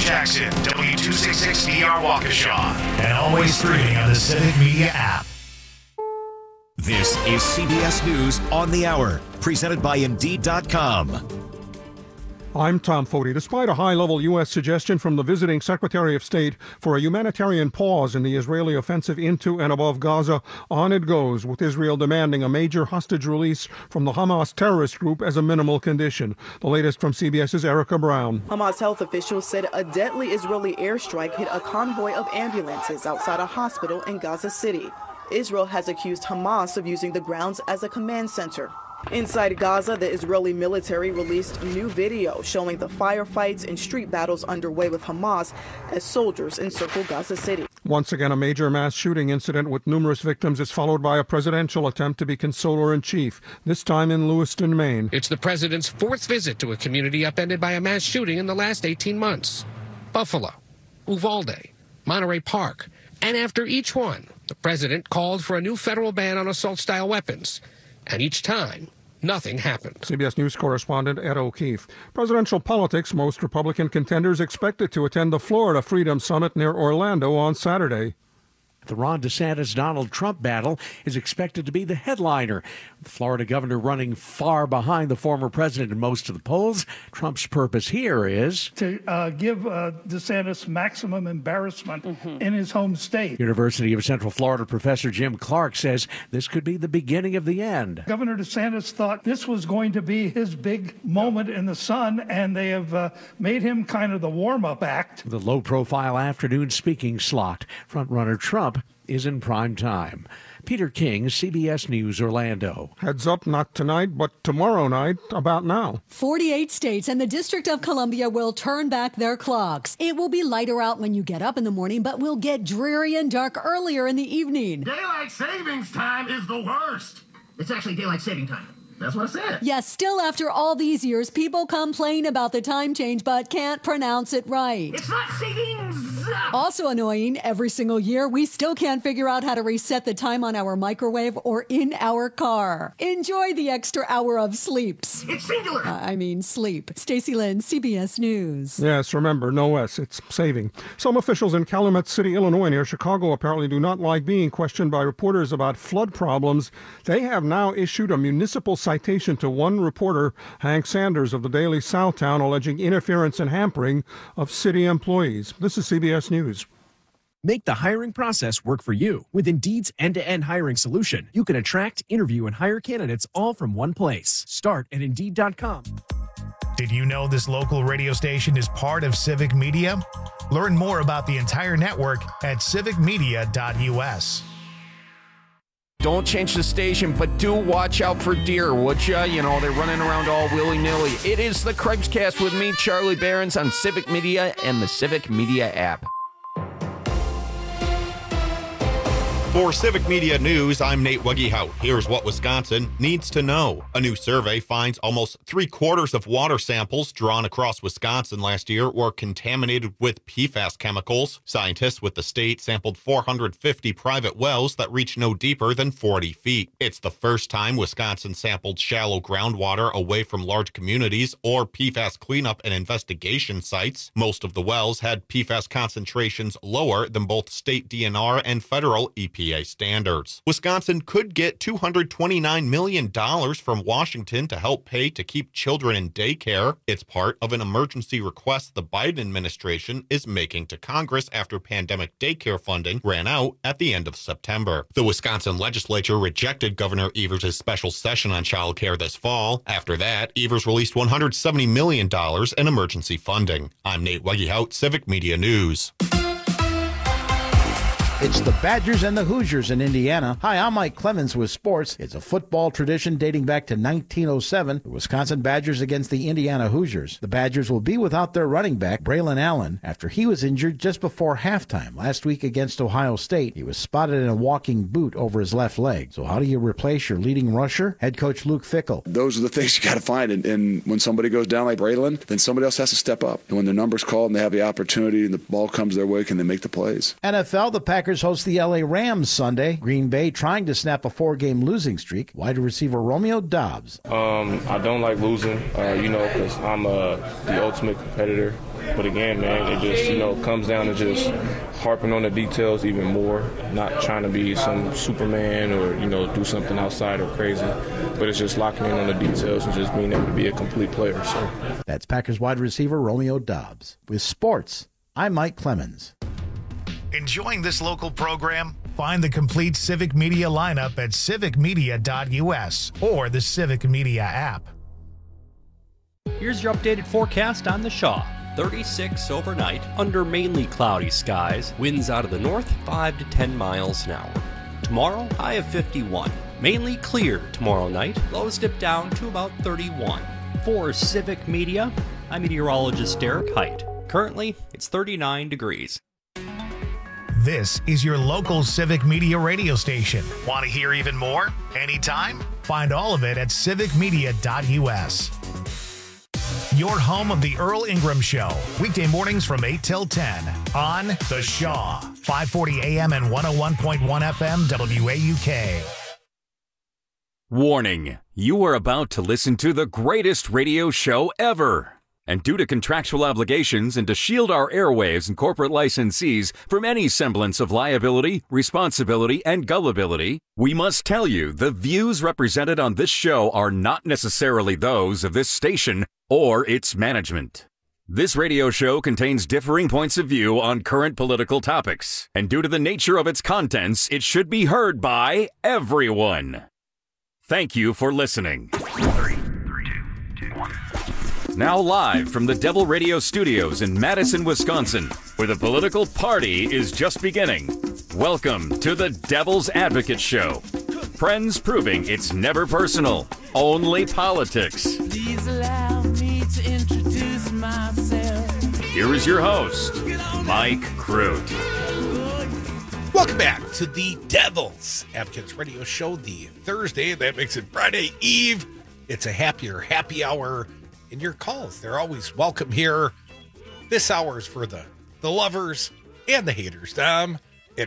Jackson, W266DR Waukesha, and always streaming on the Civic Media app. This is CBS News on the Hour, presented by Indeed.com. I'm Tom Foti. Despite a high-level U.S. suggestion from the visiting Secretary of State for a humanitarian pause in the Israeli offensive into and above Gaza, on it goes, with Israel demanding a major hostage release from the Hamas terrorist group as a minimal condition. The latest from CBS's Erica Brown. Hamas health officials said a deadly Israeli airstrike hit a convoy of ambulances outside a hospital in Gaza City. Israel has accused Hamas of using the grounds as a command center. Inside Gaza, the Israeli military released new video showing the firefights and street battles underway with Hamas as soldiers encircle Gaza City. Once again, a major mass shooting incident with numerous victims is followed by a presidential attempt to be consoler-in-chief, this time in Lewiston, Maine. It's the president's fourth visit to a community upended by a mass shooting in the last 18 months. Buffalo, Uvalde, Monterey Park, and after each one, the president called for a new federal ban on assault-style weapons. And each time, nothing happened. CBS News correspondent Ed O'Keefe. Presidential politics, most Republican contenders expected to attend the Florida Freedom Summit near Orlando on Saturday. The Ron DeSantis-Donald Trump battle is expected to be the headliner. The Florida governor running far behind the former president in most of the polls. Trump's purpose here is to give DeSantis maximum embarrassment in his home state. University of Central Florida professor Jim Clark says this could be the beginning of the end. Governor DeSantis thought this was going to be his big moment in the sun, and they have made him kind of the warm-up act. The low-profile afternoon speaking slot. Frontrunner Trump is in prime time. Peter King, CBS News, Orlando. Heads up, not tonight, but tomorrow night, about now. 48 states and the District of Columbia will turn back their clocks. It will be lighter out when you get up in the morning, but will get dreary and dark earlier in the evening. Daylight savings time is the worst. It's actually daylight saving time. That's what I said. Yes, still after all these years, people complain about the time change but can't pronounce it right. It's not savings. Also annoying, every single year, we still can't figure out how to reset the time on our microwave or in our car. Enjoy the extra hour of sleeps. It's singular. Sleep. Stacey Lynn, CBS News. Yes, remember, no S, it's saving. Some officials in Calumet City, Illinois, near Chicago, apparently do not like being questioned by reporters about flood problems. They have now issued a municipal citation to one reporter, Hank Sanders of the Daily Southtown, alleging interference and hampering of city employees. This is CBS News. Make the hiring process work for you. With Indeed's end-to-end hiring solution, you can attract, interview, and hire candidates all from one place. Start at Indeed.com. Did you know this local radio station is part of Civic Media? Learn more about the entire network at civicmedia.us. Don't change the station, but do watch out for deer, would ya? You know, they're running around all willy-nilly. It is the Craig's with me, Charlie Behrens, on Civic Media and the Civic Media app. For Civic Media News, I'm Nate Weggehout. Here's what Wisconsin needs to know. A new survey finds almost 3/4 of water samples drawn across Wisconsin last year were contaminated with PFAS chemicals. Scientists with the state sampled 450 private wells that reach no deeper than 40 feet. It's the first time Wisconsin sampled shallow groundwater away from large communities or PFAS cleanup and investigation sites. Most of the wells had PFAS concentrations lower than both state DNR and federal EPA standards. Wisconsin could get $229 million from Washington to help pay to keep children in daycare. It's part of an emergency request the Biden administration is making to Congress after pandemic daycare funding ran out at the end of September. The Wisconsin legislature rejected Governor Evers' special session on childcare this fall. After that, Evers released $170 million in emergency funding. I'm Nate Weggehout, Civic Media News. It's the Badgers and the Hoosiers in Indiana. Hi, I'm Mike Clemens with sports. It's a football tradition dating back to 1907. The Wisconsin Badgers against the Indiana Hoosiers. The Badgers will be without their running back, Braylon Allen, after he was injured just before halftime. Last week against Ohio State, he was spotted in a walking boot over his left leg. So how do you replace your leading rusher? Head coach Luke Fickell. Those are the things you got to find. And when somebody goes down like Braylon, then somebody else has to step up. And when their number's called and they have the opportunity and the ball comes their way, can they make the plays? NFL, the Packers Packers host the LA Rams Sunday. Green Bay trying to snap a 4-game losing streak. Wide receiver Romeo Doubs. I don't like losing, because I'm the ultimate competitor. But again, man, it just, comes down to just harping on the details even more, not trying to be some Superman or, do something outside or crazy. But it's just locking in on the details and just being able to be a complete player. So that's Packers wide receiver Romeo Doubs. With sports, I'm Mike Clemens. Enjoying this local program? Find the complete Civic Media lineup at civicmedia.us or the Civic Media app. Here's your updated forecast on the Shaw. 36 overnight, under mainly cloudy skies. Winds out of the north, 5 to 10 miles an hour. Tomorrow, high of 51. Mainly clear tomorrow night. Lows dip down to about 31. For Civic Media, I'm meteorologist Derek Height. Currently, it's 39 degrees. This is your local Civic Media radio station. Want to hear even more? Anytime? Find all of it at civicmedia.us. Your home of the Earl Ingram Show. Weekday mornings from 8 till 10 on The Shaw. 540 AM and 101.1 FM WAUK. Warning, you are about to listen to the greatest radio show ever. And due to contractual obligations and to shield our airwaves and corporate licensees from any semblance of liability, responsibility, and gullibility, we must tell you the views represented on this show are not necessarily those of this station or its management. This radio show contains differing points of view on current political topics, and due to the nature of its contents, it should be heard by everyone. Thank you for listening. 3, 2, 1. Now live from the Devil Radio Studios in Madison, Wisconsin, where the political party is just beginning. Welcome to the Devil's Advocate Show. Friends proving it's never personal, only politics. Please allow me to introduce myself. Here is your host, Mike Crute. Welcome back to the Devil's Advocates Radio Show, the Thursday. That makes it Friday Eve. It's a happy hour. And your calls, they're always welcome here. This hour is for the lovers and the haters. At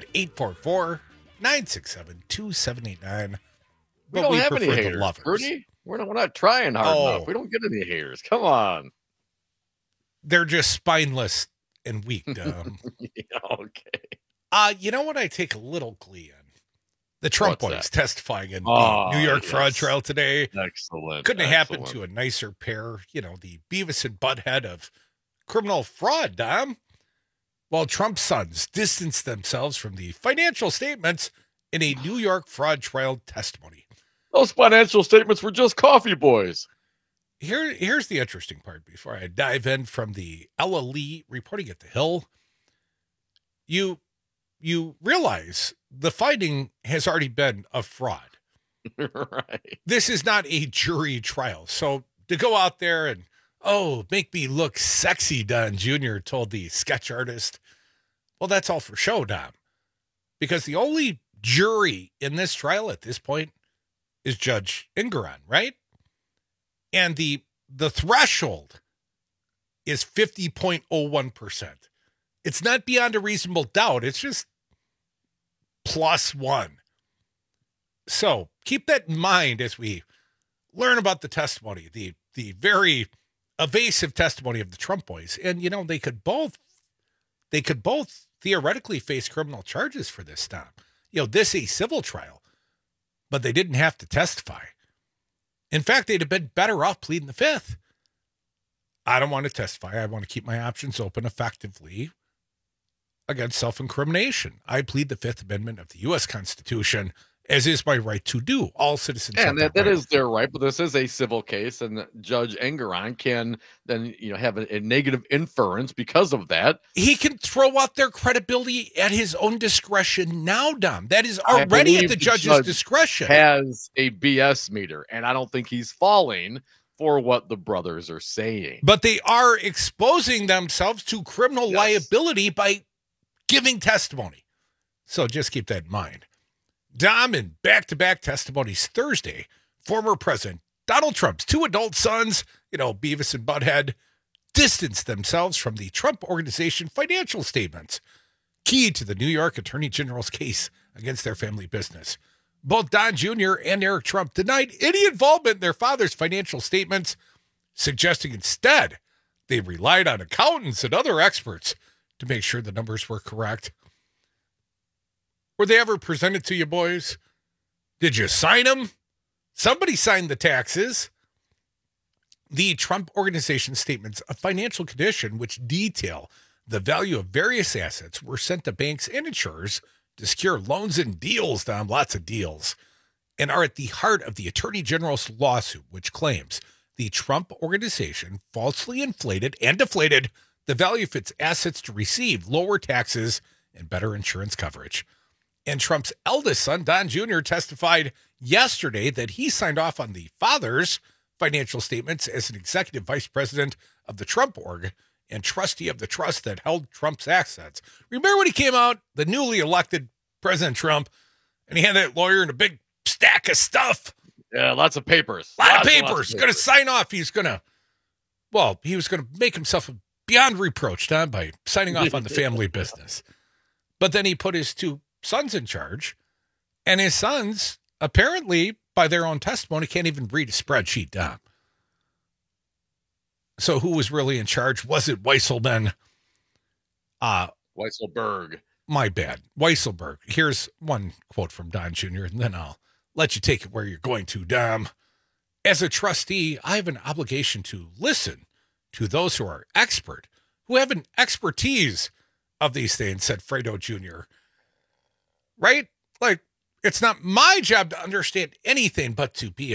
844-967-2789. We don't have any haters, Rudy. We're not trying hard enough. We don't get any haters. Come on. They're just spineless and weak. Yeah, okay. You know what I take a little glee in? The Trump boys testifying in the New York fraud trial today. Excellent. Couldn't have happened to a nicer pair, the Beavis and Butthead of criminal fraud, Dom. While Trump's sons distanced themselves from the financial statements in a New York fraud trial testimony. Those financial statements were just coffee boys. Here's the interesting part before I dive in from the Ella Lee reporting at The Hill. You realize the finding has already been a fraud. Right. This is not a jury trial. So to go out there and, make me look sexy, Don Jr. told the sketch artist. Well, that's all for show, Dom. Because the only jury in this trial at this point is Judge Engoron, right? And the threshold is 50.01%. It's not beyond a reasonable doubt. It's just +1. So keep that in mind as we learn about the testimony, the very evasive testimony of the Trump boys. And, they could both theoretically face criminal charges for this stop. This is a civil trial, but they didn't have to testify. In fact, they'd have been better off pleading the fifth. I don't want to testify. I want to keep my options open effectively against self-incrimination. I plead the Fifth Amendment of the U.S. Constitution, as is my right to do. All citizens have that right. Is their right, but this is a civil case, and Judge Engoron can then have a negative inference because of that. He can throw out their credibility at his own discretion now, Dom. That is already at the judge's discretion. Has a BS meter, and I don't think he's falling for what the brothers are saying. But they are exposing themselves to criminal liability by giving testimony. So just keep that in mind. Dom, in back-to-back testimonies Thursday, former President Donald Trump's two adult sons, Beavis and Butthead, distanced themselves from the Trump Organization financial statements. key to the New York Attorney General's case against their family business. Both Don Jr. and Eric Trump denied any involvement in their father's financial statements, suggesting instead they relied on accountants and other experts to make sure the numbers were correct. Were they ever presented to you, boys? Did you sign them? Somebody signed the taxes. The Trump Organization statements of financial condition, which detail the value of various assets, were sent to banks and insurers to secure loans and deals, Dom, lots of deals, and are at the heart of the Attorney General's lawsuit, which claims the Trump Organization falsely inflated and deflated the value of its assets to receive lower taxes and better insurance coverage. And Trump's eldest son, Don Jr., testified yesterday that he signed off on the father's financial statements as an executive vice president of the Trump Org and trustee of the trust that held Trump's assets. Remember when he came out, the newly elected President Trump, and he had that lawyer in a big stack of stuff? Yeah, lots of papers. Lots of papers. Going to sign off. He was going to make himself beyond reproach, Don, by signing off on the family business. But then he put his two sons in charge, and his sons, apparently, by their own testimony, can't even read a spreadsheet, Don. So who was really in charge? Was it Weisselman? Weisselberg. My bad. Weisselberg. Here's one quote from Don Jr., and then I'll let you take it where you're going to, Dom. As a trustee, I have an obligation to listen to those who are expert, who have an expertise of these things, said Fredo Jr. Right? Like, it's not my job to understand anything, but to be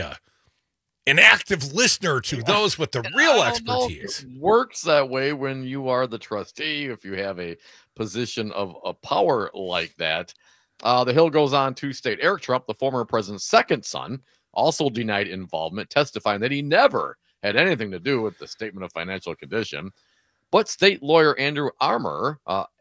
an active listener to those with the real expertise. It works that way when you are the trustee, if you have a position of power like that. The Hill goes on to state Eric Trump, the former president's second son, also denied involvement, testifying that he never had anything to do with the statement of financial condition. But state lawyer Andrew Amer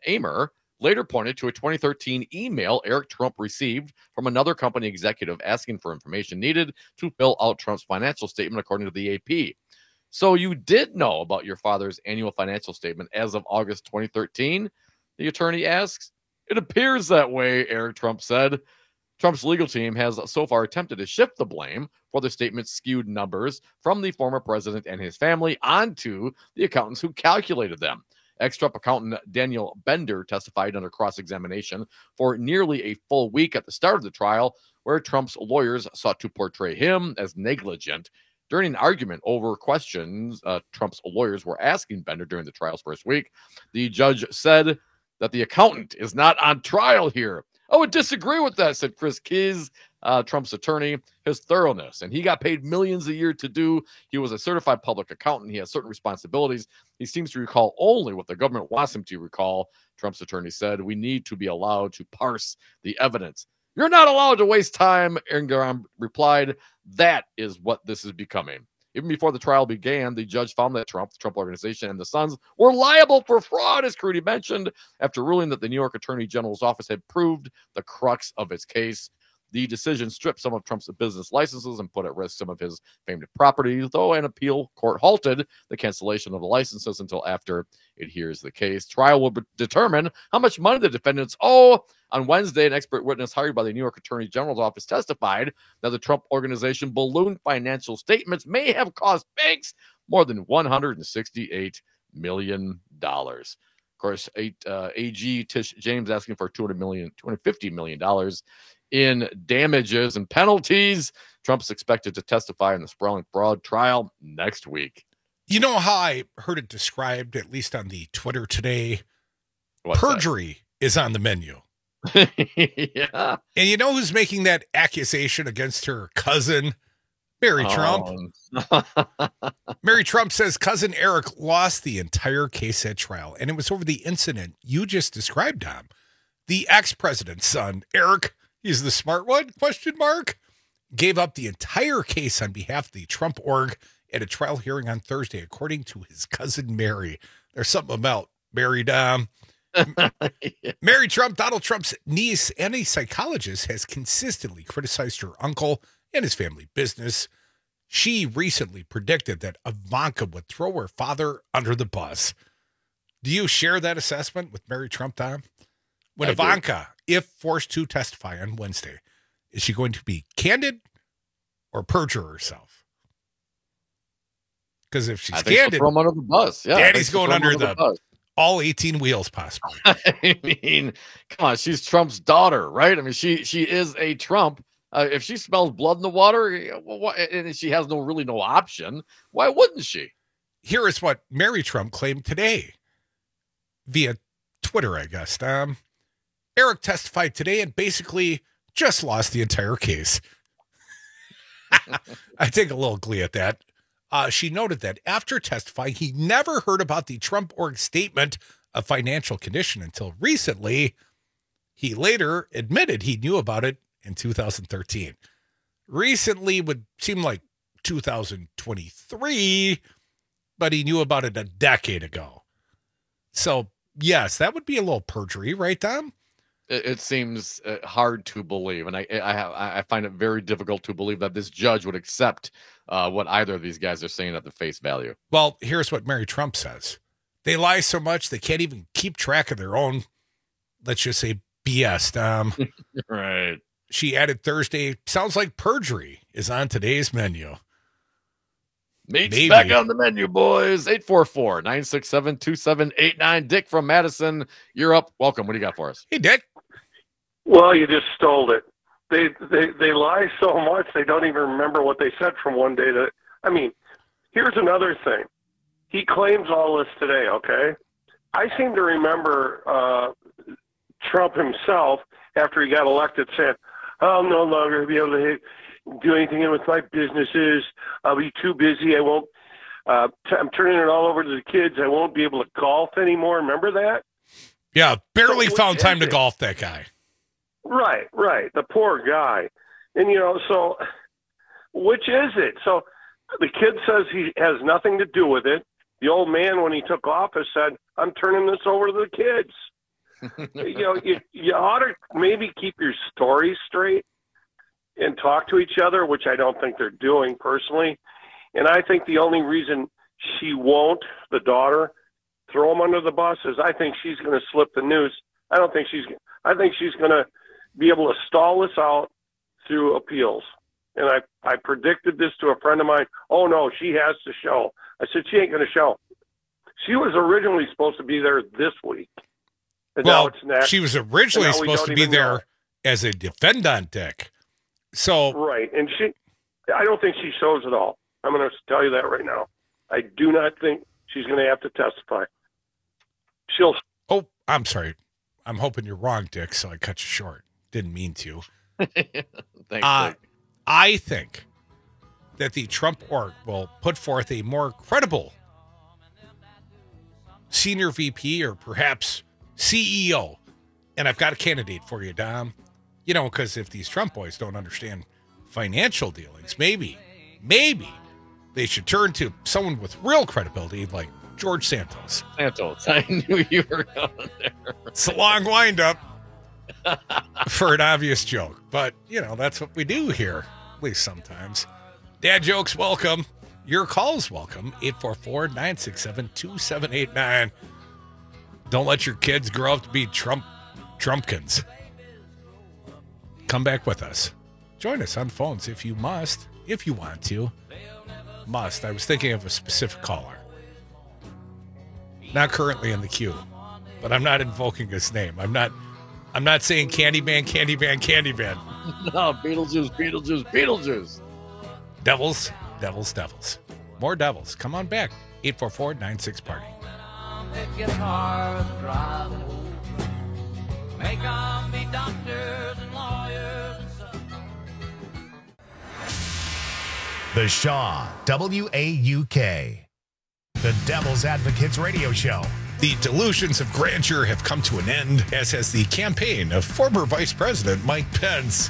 later pointed to a 2013 email Eric Trump received from another company executive asking for information needed to fill out Trump's financial statement, according to the AP. So you did know about your father's annual financial statement as of August 2013? The attorney asks. It appears that way, Eric Trump said. Trump's legal team has so far attempted to shift the blame for the statement's skewed numbers from the former president and his family onto the accountants who calculated them. Ex-Trump accountant Daniel Bender testified under cross-examination for nearly a full week at the start of the trial, where Trump's lawyers sought to portray him as negligent. During an argument over questions Trump's lawyers were asking Bender during the trial's first week, the judge said that the accountant is not on trial here. I would disagree with that, said Chris Kiz, Trump's attorney. His thoroughness, and he got paid millions a year to do. He was a certified public accountant. He has certain responsibilities. He seems to recall only what the government wants him to recall. Trump's attorney said, we need to be allowed to parse the evidence. You're not allowed to waste time, Engram replied. That is what this is becoming. Even before the trial began, the judge found that Trump, the Trump Organization, and the sons were liable for fraud, as Crudy mentioned, after ruling that the New York Attorney General's office had proved the crux of its case. The decision stripped some of Trump's business licenses and put at risk some of his famed properties, though an appeal court halted the cancellation of the licenses until after it hears the case. Trial will determine how much money the defendants owe. On Wednesday, an expert witness hired by the New York Attorney General's office testified that the Trump Organization ballooned financial statements may have cost banks more than $168 million. Of course, AG Tish James asking for $250 million in damages and penalties. Trump's expected to testify in the sprawling fraud trial next week. You know how I heard it described, at least on the Twitter today? What's perjury is on the menu. Yeah. And you know who's making that accusation against her cousin, Mary Trump? Mary Trump says cousin Eric lost the entire case at trial, and it was over the incident you just described, Dom. The ex-president's son, Eric, he's the smart one, question mark, gave up the entire case on behalf of the Trump org at a trial hearing on Thursday, according to his cousin Mary. There's something about Mary, Dom. Mary Trump, Donald Trump's niece and a psychologist, has consistently criticized her uncle and his family business. She recently predicted that Ivanka would throw her father under the bus. Do you share that assessment with Mary Trump, Tom? When Ivanka, if forced to testify on Wednesday, is she going to be candid or perjure herself? Because if she's candid, throw him under the bus. Yeah, Daddy's going under the bus. All 18 wheels, possibly. I mean, come on, she's Trump's daughter, right? I mean, she is a Trump. If she smells blood in the water, and she has no option, why wouldn't she? Here is what Mary Trump claimed today via Twitter, I guess. Eric testified today and basically just lost the entire case. I take a little glee at that. She noted that after testifying, he never heard about the Trump org statement of financial condition until recently. He later admitted he knew about it in 2013. Recently would seem like 2023, but he knew about it a decade ago. So, yes, that would be a little perjury, right, Tom? It seems hard to believe, and I find it very difficult to believe that this judge would accept what either of these guys are saying at the face value. Well, here's what Mary Trump says. They lie so much they can't even keep track of their own, let's just say, BS. Right. She added Thursday, sounds like perjury is on today's menu. Meat's back on the menu, boys. 844-967-2789. Dick from Madison, you're up. Welcome. What do you got for us? Hey, Dick. Well, you just stole it. They lie so much they don't even remember what they said from one day to. I mean, here's another thing. He claims all this today. Okay, I seem to remember Trump himself after he got elected saying, "I'll no longer be able to do anything with my businesses. I'll be too busy. I won't. I'm turning it all over to the kids. I won't be able to golf anymore." Remember that? Yeah, barely found time to golf, that guy. Right. The poor guy. And, so which is it? So the kid says he has nothing to do with it. The old man, when he took office, said, "I'm turning this over to the kids." You ought to maybe keep your stories straight and talk to each other, which I don't think they're doing personally. And I think the only reason she won't, the daughter, throw him under the bus is I think she's going to slip the noose. I think she's going to be able to stall this out through appeals. And I predicted this to a friend of mine. "Oh, no, she has to show." I said, "She ain't going to show." She was originally supposed to be there this week. And well, now it's next. She was originally supposed to be there as a defendant, Dick. So right. And I don't think she shows at all. I'm going to tell you that right now. I do not think she's going to have to testify. Oh, I'm sorry. I'm hoping you're wrong, Dick, so I cut you short. Didn't mean to. Thanks, I think that the Trump org will put forth a more credible senior VP or perhaps CEO. And I've got a candidate for you, Dom. Because if these Trump boys don't understand financial dealings, maybe they should turn to someone with real credibility like George Santos. I knew you were going there. It's a long wind-up for an obvious joke. But, that's what we do here, at least sometimes. Dad jokes, welcome. Your calls, welcome. 844-967-2789. Don't let your kids grow up to be Trumpkins. Come back with us. Join us on phones if you must, if you want to. Must. I was thinking of a specific caller. Not currently in the queue, but I'm not invoking his name. I'm not saying Candyman. No, Beetlejuice. Devils. More devils. Come on back. 844-96-PARTY. Make them be doctors and lawyers and stuff. The Shaw, WAUK. The Devil's Advocates Radio Show. The delusions of grandeur have come to an end, as has the campaign of former Vice President Mike Pence.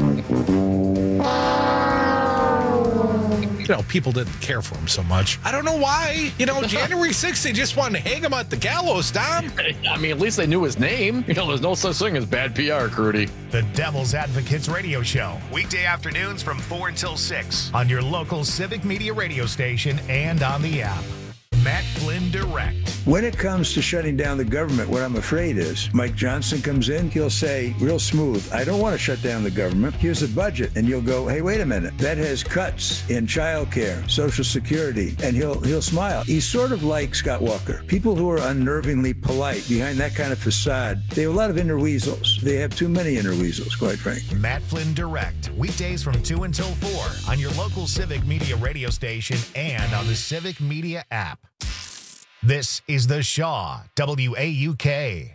People didn't care for him so much. I don't know why. January 6th, they just wanted to hang him at the gallows, Tom. I mean, at least they knew his name. There's no such thing as bad PR, Crudy. The Devil's Advocates Radio Show. Weekday afternoons from 4 until 6 on your local Civic Media radio station and on the app. Matt Flynn Direct. When it comes to shutting down the government, what I'm afraid is Mike Johnson comes in, he'll say real smooth, I don't want to shut down the government. Here's the budget. And you'll go, hey, wait a minute. That has cuts in child care, Social Security, and he'll smile. He's sort of like Scott Walker. People who are unnervingly polite behind that kind of facade, they have a lot of inner weasels. They have too many inner weasels, quite frankly. Matt Flynn Direct, weekdays from 2 until 4 on your local Civic Media radio station and on the Civic Media app. This is The Shaw, WAUK.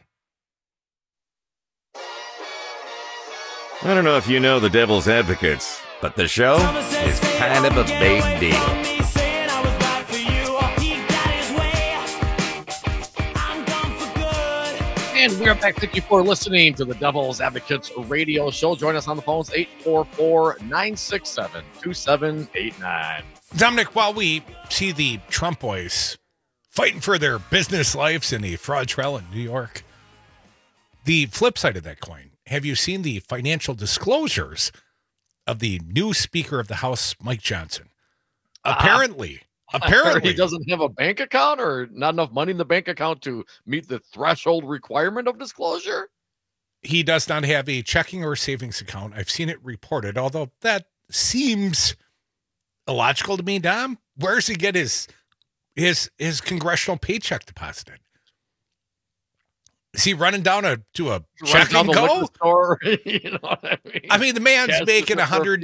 I don't know if you know the Devil's Advocates, but the show is kind of a big deal. And we are back. Thank you for listening to the Devil's Advocates radio show. Join us on the phones, 844-967-2789. Dominic, while we see the Trump boys fighting for their business lives in the fraud trial in New York, the flip side of that coin, have you seen the financial disclosures of the new Speaker of the House, Mike Johnson? Apparently, he doesn't have a bank account or not enough money in the bank account to meet the threshold requirement of disclosure. He does not have a checking or savings account. I've seen it reported, although that seems illogical to me, Dom. Where does he get his congressional paycheck deposited? Is he running down to a check and go? Store, you know what I mean? I mean, the man's making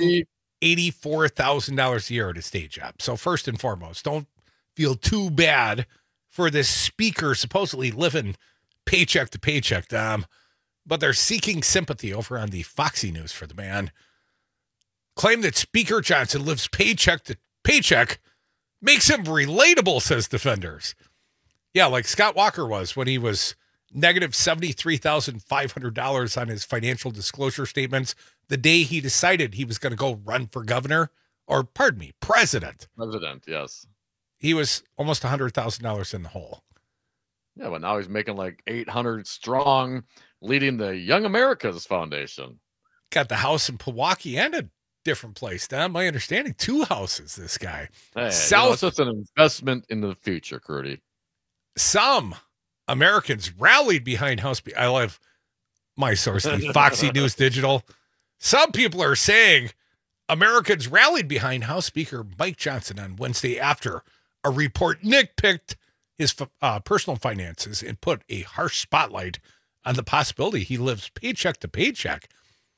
$184,000 a year at his day job. So first and foremost, don't feel too bad for this speaker supposedly living paycheck to paycheck, Dom. But they're seeking sympathy over on the Foxy News for the man. Claim that Speaker Johnson lives paycheck to paycheck makes him relatable, says defenders. Yeah, like Scott Walker was when he was negative $73,500 on his financial disclosure statements the day he decided he was going to go run for governor, or pardon me, president. President, yes. He was almost $100,000 in the hole. Yeah, but now he's making like 800 strong, leading the Young Americas Foundation. Got the house in Pewaukee and a different place. Now, my understanding, 2 houses, this guy. Hey, it's just an investment in the future, Crudy. Some Americans rallied behind House. I love my source, the Foxy News Digital. Some people are saying Americans rallied behind House Speaker Mike Johnson on Wednesday after a report nitpicked his personal finances and put a harsh spotlight on the possibility he lives paycheck to paycheck.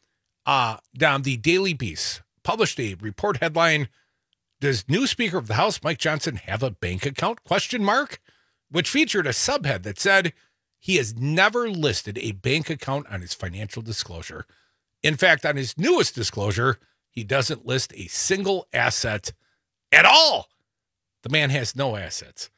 Down the Daily Beast published a report headline, "Does new Speaker of the House Mike Johnson have a bank account?" ? Which featured a subhead that said he has never listed a bank account on his financial disclosure. In fact, on his newest disclosure, he doesn't list a single asset at all. The man has no assets.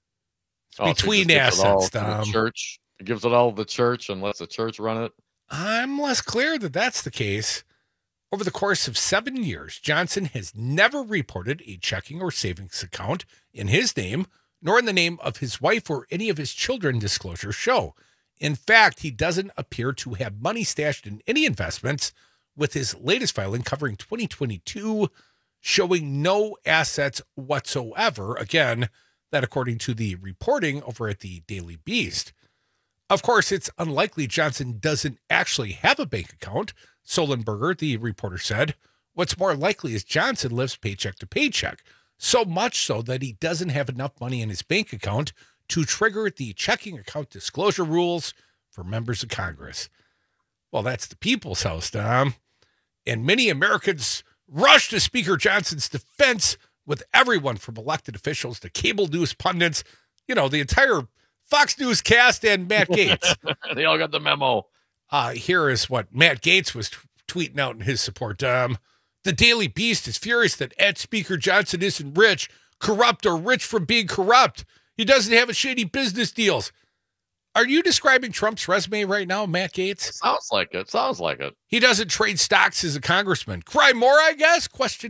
Between assets, Tom. Church. He gives it all to the church and lets the church run it. I'm less clear that that's the case. Over the course of 7 years, Johnson has never reported a checking or savings account in his name, nor in the name of his wife or any of his children, disclosures show. In fact, he doesn't appear to have money stashed in any investments, with his latest filing covering 2022 showing no assets whatsoever. Again, that according to the reporting over at the Daily Beast. Of course, it's unlikely Johnson doesn't actually have a bank account, Solenberger, the reporter, said. What's more likely is Johnson lives paycheck to paycheck. So much so that he doesn't have enough money in his bank account to trigger the checking account disclosure rules for members of Congress. Well, that's the People's House, Tom. And many Americans rushed to Speaker Johnson's defense, with everyone from elected officials to cable news pundits, the entire Fox News cast and Matt Gaetz. They all got the memo. Here is what Matt Gaetz was tweeting out in his support, Tom. The Daily Beast is furious that Speaker Johnson isn't rich, corrupt, or rich from being corrupt. He doesn't have a shady business deals. Are you describing Trump's resume right now, Matt Gaetz? Sounds like it. He doesn't trade stocks as a congressman. Cry more, I guess? ?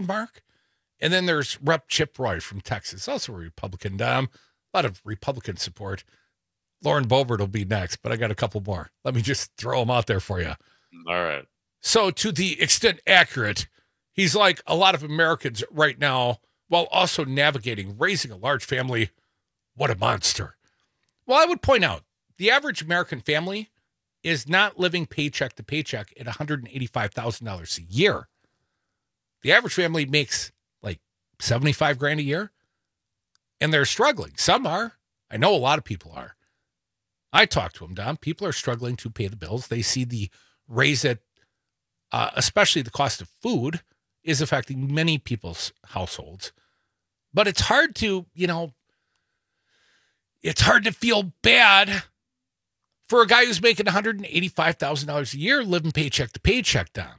And then there's Rep. Chip Roy from Texas, also a Republican, Dom. A lot of Republican support. Lauren Boebert will be next, but I got a couple more. Let me just throw them out there for you. All right. So to the extent accurate, he's like a lot of Americans right now, while also navigating raising a large family what a monster. Well, I would point out the average American family is not living paycheck to paycheck at $185,000 a year. The average family makes like $75,000 a year, and they're struggling. Some are. I know a lot of people are. I talk to them, Dom. People are struggling to pay the bills. They see the raise at, especially the cost of food, is affecting many people's households. But it's hard to, it's hard to feel bad for a guy who's making $185,000 a year living paycheck to paycheck, Dom.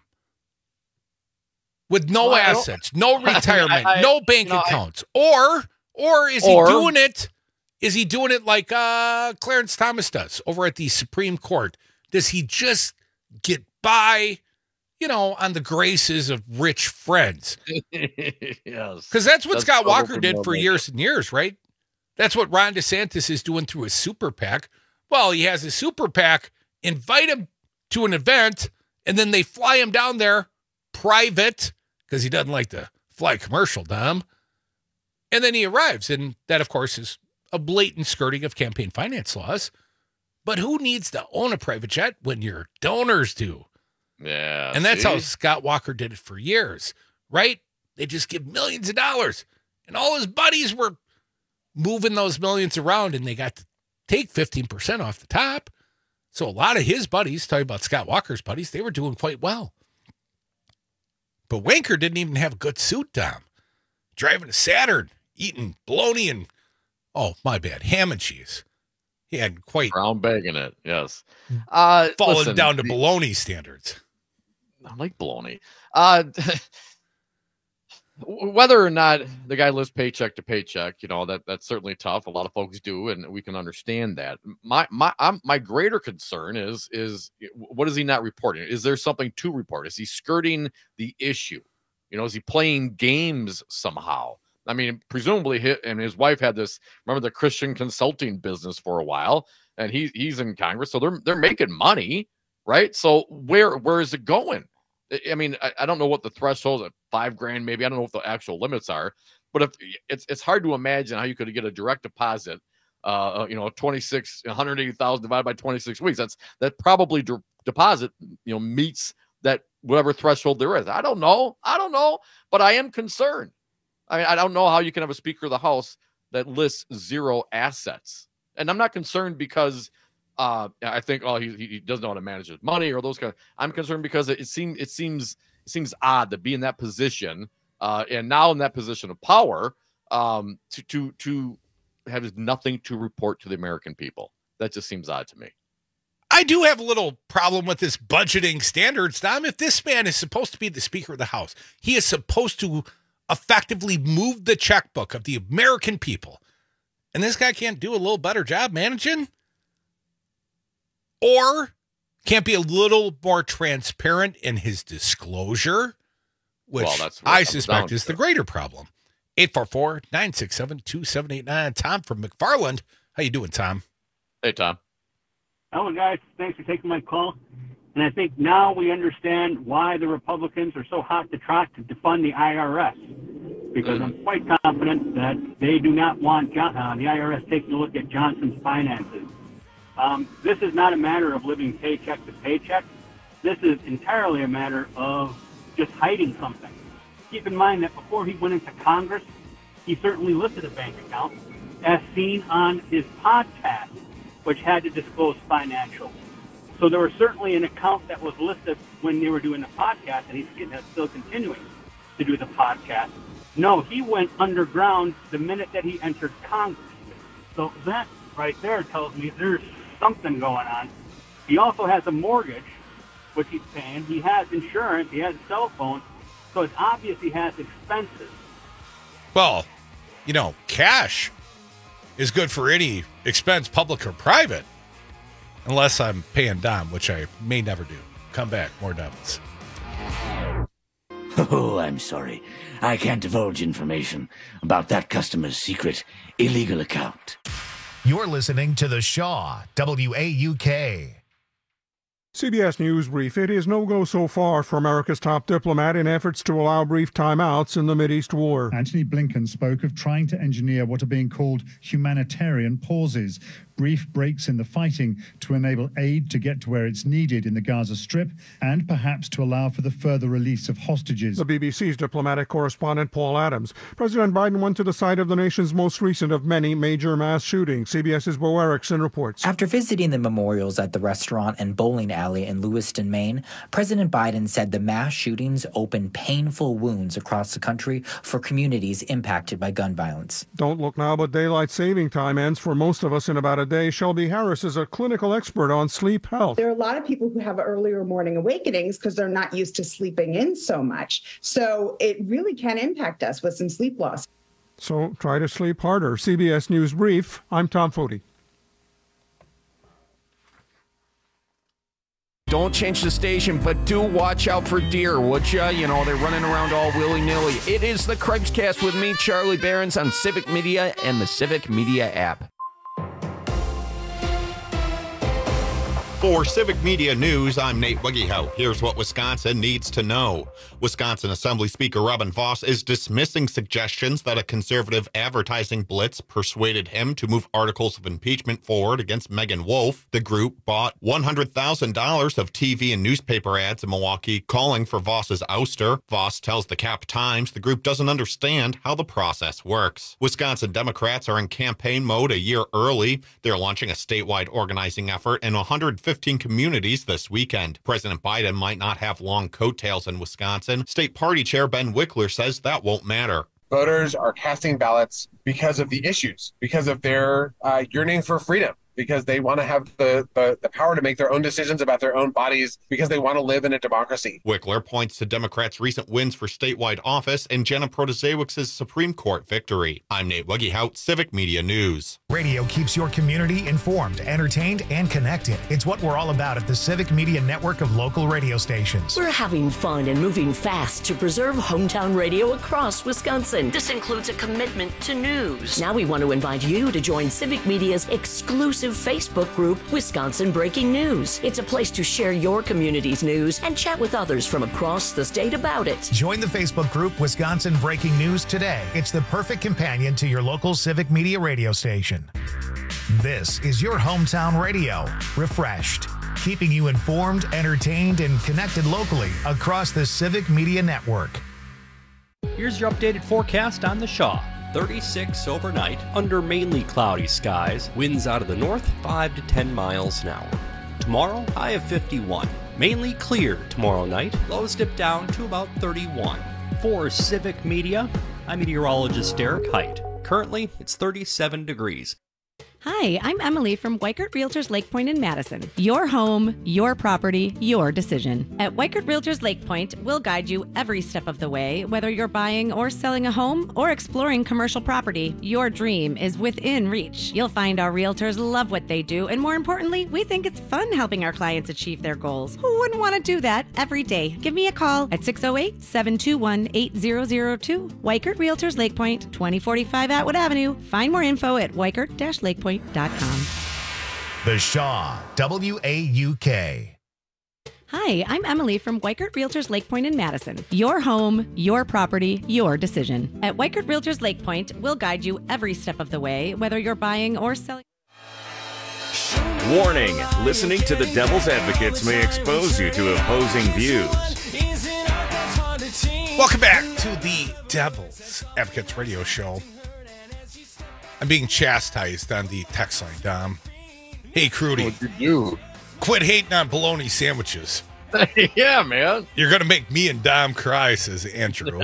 With no assets, no retirement, no bank accounts. Or is he doing it? Is he doing it like Clarence Thomas does over at the Supreme Court? Does he just get by, on the graces of rich friends? Yes. Because that's what Scott Walker did for years and years, right? That's what Ron DeSantis is doing through his super PAC. Well, he has a super PAC, invite him to an event, and then they fly him down there private because he doesn't like to fly commercial, Dom. And then he arrives, and that, of course, is a blatant skirting of campaign finance laws. But who needs to own a private jet when your donors do? Yeah. And that's how Scott Walker did it for years, right? They just give millions of dollars. And all his buddies were moving those millions around, and they got to take 15% off the top. So a lot of his buddies, talking about Scott Walker's buddies, they were doing quite well. But Wanker didn't even have a good suit, Dom. Driving a Saturn, eating bologna and, oh, my bad, ham and cheese. He had quite... brown bag in it, yes. Falling down to bologna standards. I like bologna. Whether or not the guy lives paycheck to paycheck, that's certainly tough. A lot of folks do, and we can understand that. My greater concern is what is he not reporting? Is there something to report? Is he skirting the issue? Is he playing games somehow? I mean, presumably, his wife had this. Remember the Christian consulting business for a while, and he's in Congress, so they're making money, right? So where is it going? I mean, I don't know what the threshold is, $5,000 maybe. I don't know what the actual limits are, but if it's hard to imagine how you could get a direct deposit, $180,000 divided by 26 weeks. That probably deposit, meets that whatever threshold there is. I don't know, but I am concerned. I mean, I don't know how you can have a Speaker of the House that lists zero assets, and I'm not concerned because I think he doesn't know how to manage his money or those kind of. I'm concerned because it seems odd to be in that position and now in that position of power to have nothing to report to the American people. That just seems odd to me. I do have a little problem with this budgeting standards, Dom. If this man is supposed to be the Speaker of the House, he is supposed to effectively move the checkbook of the American people, and this guy can't do a little better job managing. Or can't be a little more transparent in his disclosure, which I suspect is the greater problem. 844-967-2789. Tom from McFarland. How you doing, Tom? Hey, Tom. Hello, guys. Thanks for taking my call. And I think now we understand why the Republicans are so hot to trot to defund the IRS. Because I'm quite confident that they do not want the IRS taking a look at Johnson's finances. This is not a matter of living paycheck to paycheck. This is entirely a matter of just hiding something. Keep in mind that before he went into Congress, he certainly listed a bank account, as seen on his podcast, which had to disclose financials. So there was certainly an account that was listed when they were doing the podcast, and he's still continuing to do the podcast. No, he went underground the minute that he entered Congress. So that right there tells me there's something going on. He also has a mortgage, which he's paying. He has insurance. He has a cell phone. So it's obvious he has expenses. Well, cash is good for any expense, public or private, unless I'm paying Dom, which I may never do. Come back, more Devils. Oh, I'm sorry. I can't divulge information about that customer's secret illegal account. You're listening to The Shaw, WAUK. CBS News Brief. It is no-go so far for America's top diplomat in efforts to allow brief timeouts in the Mideast war. Antony Blinken spoke of trying to engineer what are being called humanitarian pauses, brief breaks in the fighting to enable aid to get to where it's needed in the Gaza Strip and perhaps to allow for the further release of hostages. The BBC's diplomatic correspondent Paul Adams. President Biden went to the site of the nation's most recent of many major mass shootings. CBS's Bo Erickson reports. After visiting the memorials at the restaurant and bowling alley in Lewiston, Maine, President Biden said the mass shootings opened painful wounds across the country for communities impacted by gun violence. Don't look now, but daylight saving time ends for most of us in about a day. Shelby Harris is a clinical expert on sleep health. There are a lot of people who have earlier morning awakenings because they're not used to sleeping in so much. So it really can impact us with some sleep loss. So try to sleep harder. CBS News Brief, I'm Tom Foti. Don't change the station, but do watch out for deer, would ya? You know, they're running around all willy-nilly. It is the Craig's Cast with me, Charlie Behrens, on Civic Media and the Civic Media app. For Civic Media News, I'm Nate Wiggyhout. Here's what Wisconsin needs to know. Wisconsin Assembly Speaker Robin Vos is dismissing suggestions that a conservative advertising blitz persuaded him to move articles of impeachment forward against Megan Wolfe. The group bought $100,000 of TV and newspaper ads in Milwaukee calling for Vos's ouster. Vos tells the Cap Times the group doesn't understand how the process works. Wisconsin Democrats are in campaign mode a year early. They're launching a statewide organizing effort in 115 communities this weekend. President Biden might not have long coattails in Wisconsin. State Party Chair Ben Wickler says that won't matter. Voters are casting ballots because of the issues, because of their yearning for freedom, because they want to have the power to make their own decisions about their own bodies, because they want to live in a democracy. Wickler points to Democrats' recent wins for statewide office and Jenna Protasiewicz's Supreme Court victory. I'm Nate Wiggyhout, Civic Media News. Radio keeps your community informed, entertained, and connected. It's what we're all about at the Civic Media network of local radio stations. We're having fun and moving fast to preserve hometown radio across Wisconsin. This includes a commitment to news. Now we want to invite you to join Civic Media's exclusive Facebook group, Wisconsin Breaking News. It's a place to share your community's news and chat with others from across the state about it. Join the Facebook group Wisconsin Breaking News today. It's the perfect companion to your local Civic Media radio station. This is your hometown radio, refreshed, keeping you informed, entertained, and connected locally across the Civic Media network. Here's your updated forecast on the Shaw. 36 overnight, under mainly cloudy skies, winds out of the north 5 to 10 miles an hour. Tomorrow, high of 51. Mainly clear tomorrow night, lows dip down to about 31. For Civic Media, I'm meteorologist Derek Height. Currently, it's 37 degrees. Hi, I'm Emily from Weichert Realtors Lake Point in Madison. Your home, your property, your decision. At Weichert Realtors Lake Point, we'll guide you every step of the way, whether you're buying or selling a home or exploring commercial property. Your dream is within reach. You'll find our realtors love what they do, and more importantly, we think it's fun helping our clients achieve their goals. Who wouldn't want to do that every day? Give me a call at 608-721-8002. Weichert Realtors Lake Point, 2045 Atwood Avenue. Find more info at weichert-lakepoint.com. The Shaw, WAUK. Hi, I'm Emily from Weichert Realtors Lake Point in Madison. Your home, your property, your decision. At Weichert Realtors Lake Point, we'll guide you every step of the way, whether you're buying or selling. Warning, listening to the Devil's Advocates may expose you to opposing views. Welcome back to the Devil's Advocates radio show. I'm being chastised on the text line, Dom. Hey, Crudy. What'd you do? Quit hating on bologna sandwiches. Yeah, man. You're going to make me and Dom cry, says Andrew.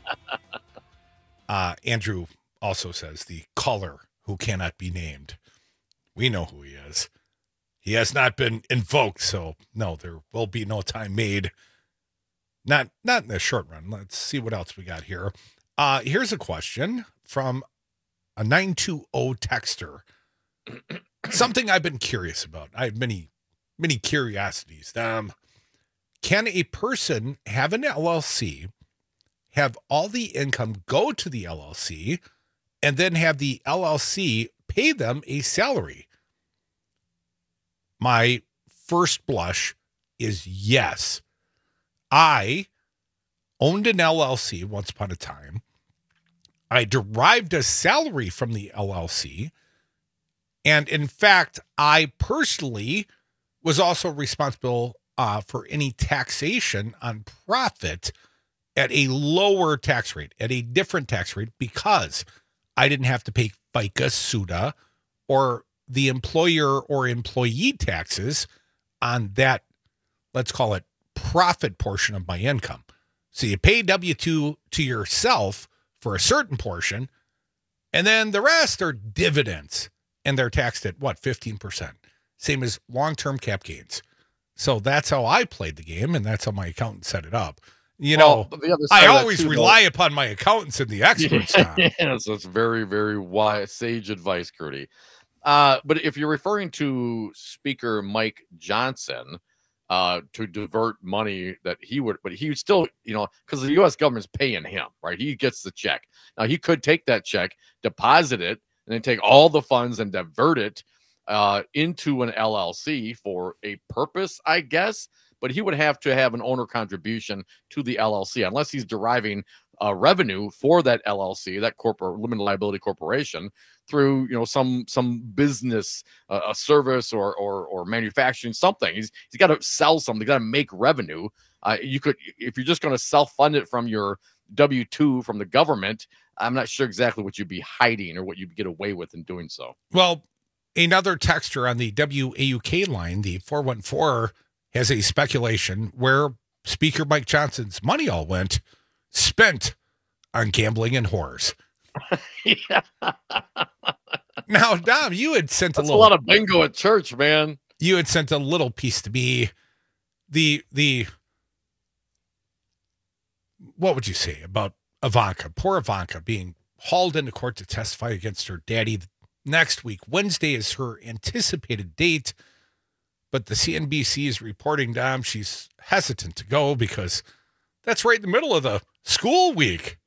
Andrew also says the caller who cannot be named. We know who he is. He has not been invoked, so no, there will be no time made. Not in the short run. Let's see what else we got here. Here's a question from a 920 texter. Something I've been curious about. I have many curiosities. Can a person have an LLC, have all the income go to the LLC, and then have the LLC pay them a salary? My first blush, is yes. I owned an LLC once upon a time. I derived a salary from the LLC. And in fact, I personally was also responsible for any taxation on profit at a lower tax rate, at a different tax rate, because I didn't have to pay FICA, SUTA, or the employer or employee taxes on that, let's call it, profit portion of my income. So you pay W-2 to yourself for a certain portion, and then the rest are dividends, and they're taxed at, 15%? Same as long-term cap gains. So that's how I played the game, and that's how my accountant set it up. I always rely upon my accountants and the experts. Yeah, so it's very, very wise, sage advice, Curdy. But if you're referring to Speaker Mike Johnson to divert money that he would still, because the U.S. government's paying him, right? He gets the check. Now, he could take that check, deposit it, and then take all the funds and divert it into an LLC for a purpose, I guess. But he would have to have an owner contribution to the LLC unless he's deriving revenue for that LLC, that corporate limited liability corporation, through some business, a service or manufacturing something. He's got to sell something. He's got to make revenue. You could, if you're just going to self-fund it from your W-2 from the government, I'm not sure exactly what you'd be hiding or what you'd get away with in doing so. Well, another texter on the WAUK line, the 414, has a speculation where Speaker Mike Johnson's money all went, spent on gambling and whores. Yeah. Now, Dom, you had sent a lot of bingo at church, man. You had sent a little piece to me. The what would you say about Ivanka, poor Ivanka, being hauled into court to testify against her daddy next week? Wednesday is her anticipated date. But the CNBC is reporting, Dom, she's hesitant to go because that's right in the middle of the school week.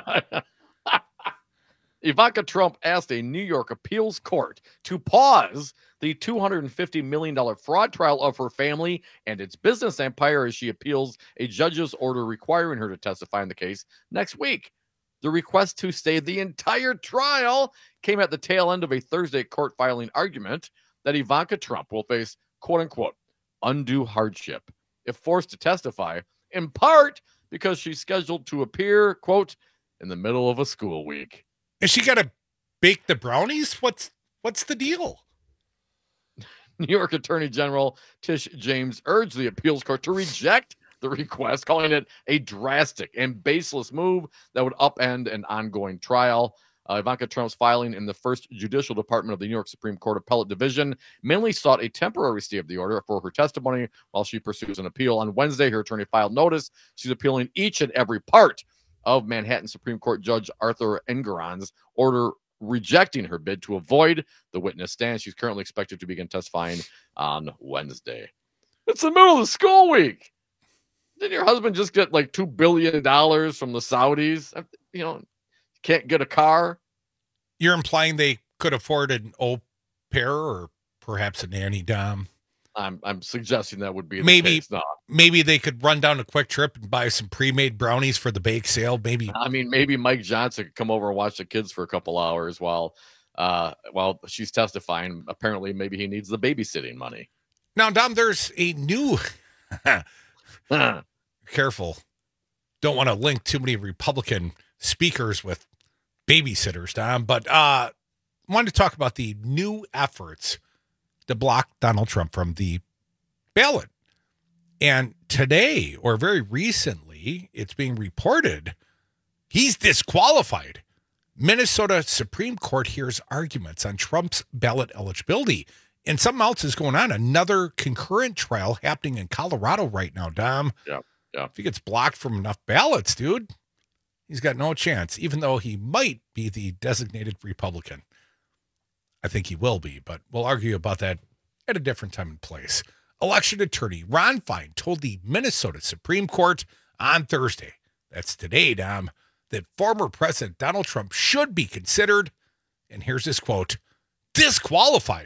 Ivanka Trump asked a New York appeals court to pause the $250 million fraud trial of her family and its business empire as she appeals a judge's order requiring her to testify in the case next week. The request to stay the entire trial came at the tail end of a Thursday court filing argument that Ivanka Trump will face, quote unquote, undue hardship if forced to testify, in part because she's scheduled to appear, quote, in the middle of a school week. Is she got to bake the brownies? What's the deal? New York Attorney General Tish James urged the appeals court to reject the request, calling it a drastic and baseless move that would upend an ongoing trial. Ivanka Trump's filing in the First Judicial Department of the New York Supreme Court Appellate Division mainly sought a temporary stay of the order for her testimony while she pursues an appeal. On Wednesday, her attorney filed notice. She's appealing each and every part of Manhattan Supreme Court Judge Arthur Engoron's order rejecting her bid to avoid the witness stand. She's currently expected to begin testifying on Wednesday. It's the middle of the school week. Didn't your husband just get like $2 billion from the Saudis? Can't get a car. You're implying they could afford an au pair or perhaps a nanny, Dom? I'm suggesting that would be the case. Maybe they could run down a Quick Trip and buy some pre-made brownies for the bake sale. Maybe Mike Johnson could come over and watch the kids for a couple hours while she's testifying. Apparently, maybe he needs the babysitting money. Now, Dom, there's a new careful. Don't want to link too many Republican speakers with babysitters, Dom, but wanted to talk about the new efforts to block Donald Trump from the ballot. And today, or very recently, it's being reported he's disqualified. Minnesota Supreme Court hears arguments on Trump's ballot eligibility. And something else is going on. Another concurrent trial happening in Colorado right now, Dom. Yeah. If he gets blocked from enough ballots, dude, he's got no chance, even though he might be the designated Republican. I think he will be, but we'll argue about that at a different time and place. Election attorney Ron Fine told the Minnesota Supreme Court on Thursday, that's today, Dom, that former President Donald Trump should be considered, and here's his quote, disqualified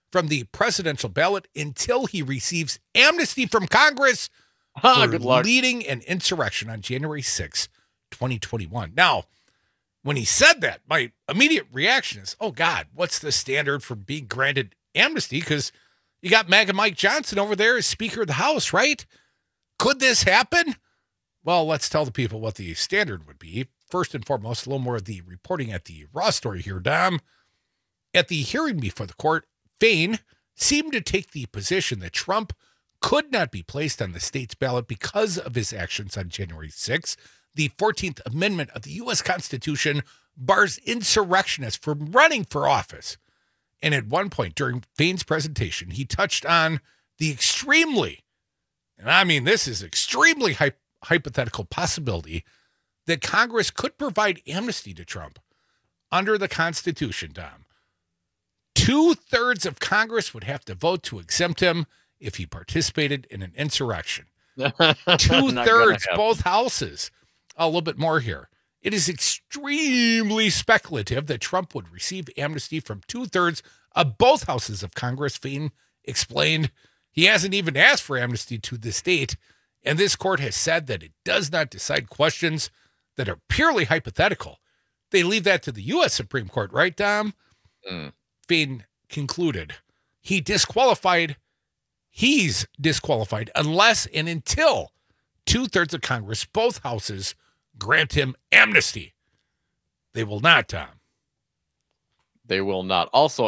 from the presidential ballot until he receives amnesty from Congress for good luck. Leading an insurrection on January 6, 2021. Now, when he said that, my immediate reaction is, oh, God, what's the standard for being granted amnesty? Because you got MAGA Mike Johnson over there as Speaker of the House, right? Could this happen? Well, let's tell the people what the standard would be. First and foremost, a little more of the reporting at the Raw story here, Dom. At the hearing before the court, Fain seemed to take the position that Trump could not be placed on the state's ballot because of his actions on January 6th. The 14th Amendment of the U.S. Constitution bars insurrectionists from running for office. And at one point during Fain's presentation, he touched on the extremely, and I mean this is extremely hypothetical possibility that Congress could provide amnesty to Trump under the Constitution, Dom. 2/3 of Congress would have to vote to exempt him if he participated in an insurrection. 2/3, both houses. A little bit more here. It is extremely speculative that Trump would receive amnesty from 2/3 of both houses of Congress. Fain explained he hasn't even asked for amnesty to the state, and this court has said that it does not decide questions that are purely hypothetical. They leave that to the U.S. Supreme Court, right, Dom? Fain concluded he's disqualified unless and until 2/3 of Congress, both houses, grant him amnesty. They will not, Tom. They will not. Also,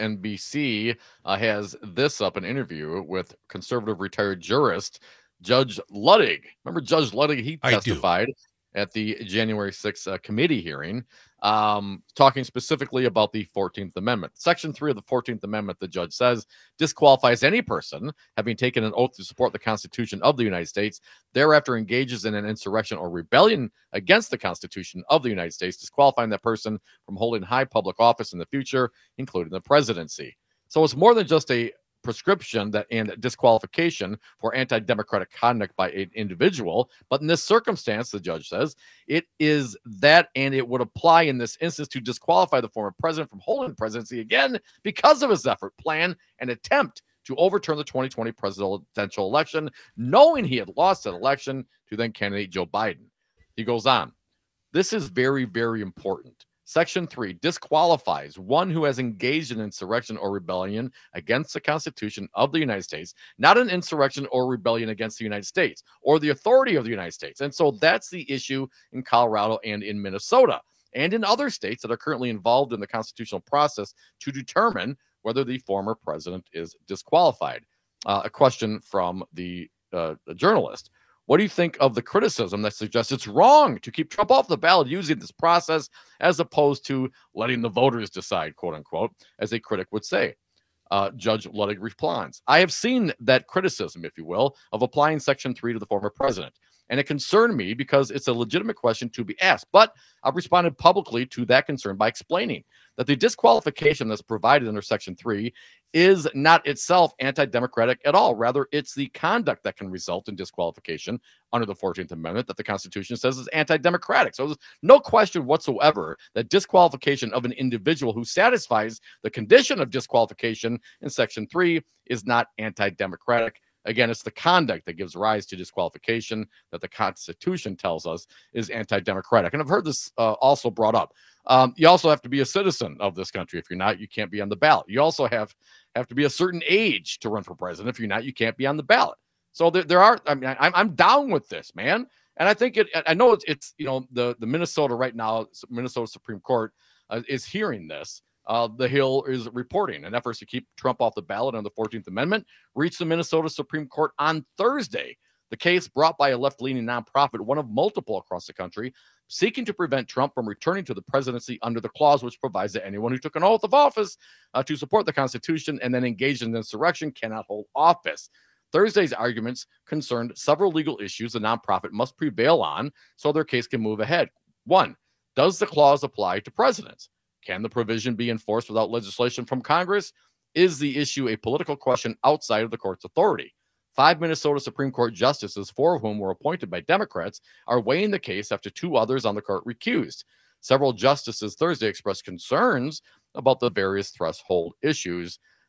MSNBC has this up, an interview with conservative retired jurist Judge Luttig. Remember Judge Luttig? He testified at the January 6th committee hearing, talking specifically about the 14th Amendment. Section 3 of the 14th Amendment, the judge says, disqualifies any person having taken an oath to support the Constitution of the United States, thereafter engages in an insurrection or rebellion against the Constitution of the United States, disqualifying that person from holding high public office in the future, including the presidency. So it's more than just a prescription that and disqualification for anti-democratic conduct by an individual, but in this circumstance, the judge says, it is that, and it would apply in this instance to disqualify the former president from holding the presidency again because of his effort, plan, and attempt to overturn the 2020 presidential election, knowing he had lost that election to then candidate Joe Biden. He goes on, this is very, very important. Section 3 disqualifies one who has engaged in insurrection or rebellion against the Constitution of the United States, not an insurrection or rebellion against the United States or the authority of the United States. And so that's the issue in Colorado and in Minnesota and in other states that are currently involved in the constitutional process to determine whether the former president is disqualified. A question from the journalist. What do you think of the criticism that suggests it's wrong to keep Trump off the ballot using this process as opposed to letting the voters decide, quote unquote, as a critic would say? Judge Luttig responds, I have seen that criticism, if you will, of applying Section 3 to the former president. And it concerned me because it's a legitimate question to be asked. But I've responded publicly to that concern by explaining that the disqualification that's provided under Section 3 is not itself anti-democratic at all. Rather, it's the conduct that can result in disqualification under the 14th Amendment that the Constitution says is anti-democratic. So there's no question whatsoever that disqualification of an individual who satisfies the condition of disqualification in Section 3 is not anti-democratic. Again, it's the conduct that gives rise to disqualification that the Constitution tells us is anti-democratic. And I've heard this also brought up. You also have to be a citizen of this country. If you're not, you can't be on the ballot. You also have to be a certain age to run for president. If you're not, you can't be on the ballot. So there are. I mean, I'm down with this, man. And I think I know it's the Minnesota right now, Minnesota Supreme Court is hearing this. The Hill is reporting an efforts to keep Trump off the ballot on the 14th Amendment reached the Minnesota Supreme Court on Thursday. The case brought by a left-leaning nonprofit, one of multiple across the country, seeking to prevent Trump from returning to the presidency under the clause which provides that anyone who took an oath of office to support the Constitution and then engaged in insurrection cannot hold office. Thursday's arguments concerned several legal issues the nonprofit must prevail on so their case can move ahead. 1, does the clause apply to presidents? Can the provision be enforced without legislation from Congress? Is the issue a political question outside of the court's authority? 5 Minnesota Supreme Court justices, 4 of whom were appointed by Democrats, are weighing the case after 2 others on the court recused. Several justices Thursday expressed concerns about the various threshold issues.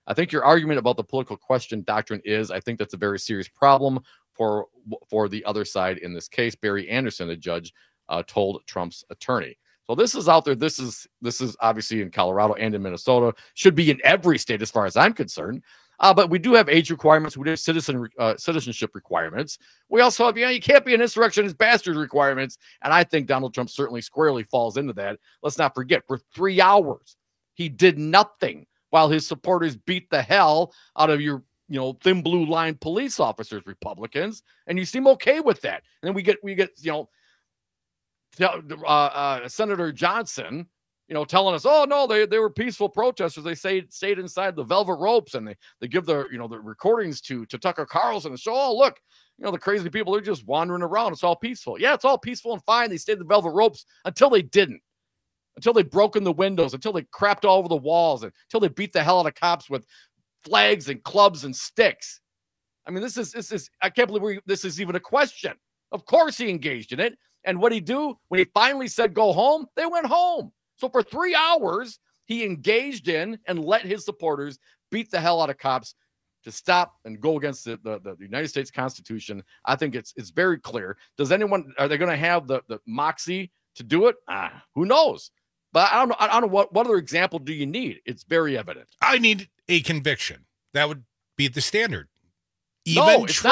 I think your argument about the political question doctrine is, I think that's a very serious problem for the other side in this case. Barry Anderson, the judge, told Trump's attorney. So this is out there. This is obviously in Colorado and in Minnesota. Should be in every state as far as I'm concerned. But we do have age requirements. We have citizenship requirements. We also have, you can't be an insurrectionist bastard requirements. And I think Donald Trump certainly squarely falls into that. Let's not forget, for 3 hours, he did nothing while his supporters beat the hell out of your, thin blue line police officers, Republicans. And you seem okay with that. And then we get, Senator Johnson, telling us, oh no, they were peaceful protesters. They stayed inside the velvet ropes, and they give the recordings to Tucker Carlson and show, oh look, the crazy people are just wandering around. It's all peaceful. Yeah, it's all peaceful and fine. They stayed in the velvet ropes until they didn't, until they broke in the windows, until they crapped all over the walls, until they beat the hell out of cops with flags and clubs and sticks. I mean, this is I can't believe this is even a question. Of course he engaged in it. And what he do when he finally said go home? They went home. So for 3 hours, he engaged in and let his supporters beat the hell out of cops to stop and go against the United States Constitution. I think it's very clear. Are they going to have the moxie to do it? Who knows? But I don't know what other example do you need? It's very evident. I need a conviction. That would be the standard. No, it is